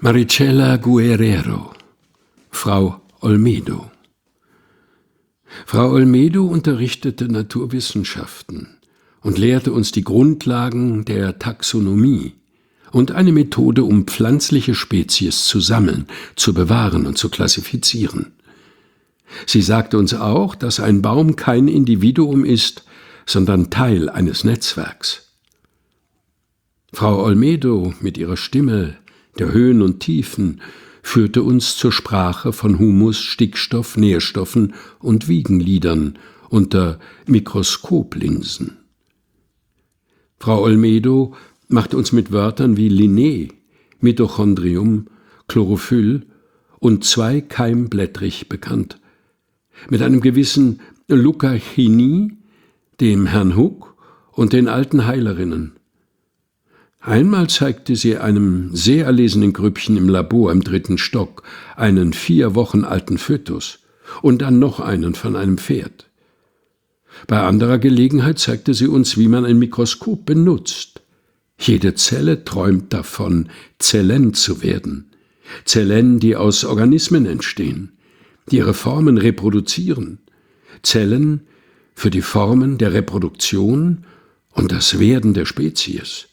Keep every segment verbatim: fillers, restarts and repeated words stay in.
Maricela Guerrero, Frau Olmedo. Frau Olmedo unterrichtete Naturwissenschaften und lehrte uns die Grundlagen der Taxonomie und eine Methode, um pflanzliche Spezies zu sammeln, zu bewahren und zu klassifizieren. Sie sagte uns auch, dass ein Baum kein Individuum ist, sondern Teil eines Netzwerks. Frau Olmedo mit ihrer Stimme der Höhen und Tiefen führte uns zur Sprache von Humus, Stickstoff, Nährstoffen und Wiegenliedern unter Mikroskoplinsen. Frau Olmedo machte uns mit Wörtern wie Linné, Mitochondrium, Chlorophyll und zweikeimblättrig bekannt, mit einem gewissen Luca Chini, dem Herrn Huck und den alten Heilerinnen. Einmal zeigte sie einem sehr erlesenen Grüppchen im Labor im dritten Stock einen vier Wochen alten Fötus und dann noch einen von einem Pferd. Bei anderer Gelegenheit zeigte sie uns, wie man ein Mikroskop benutzt. Jede Zelle träumt davon, Zellen zu werden. Zellen, die aus Organismen entstehen, die ihre Formen reproduzieren. Zellen für die Formen der Reproduktion und das Werden der Spezies.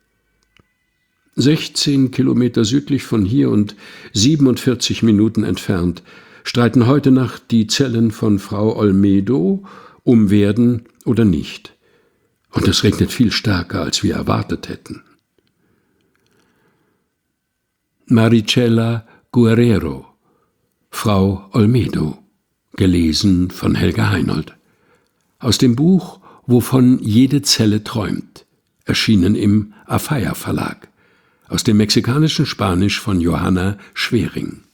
sechzehn Kilometer südlich von hier und siebenundvierzig Minuten entfernt streiten heute Nacht die Zellen von Frau Olmedo um Werden oder nicht. Und es regnet viel stärker, als wir erwartet hätten. Maricela Guerrero, Frau Olmedo, gelesen von Helga Heinold. Aus dem Buch Wovon jede Zelle träumt, erschienen im Afaya Verlag. Aus dem mexikanischen Spanisch von Johanna Schwering.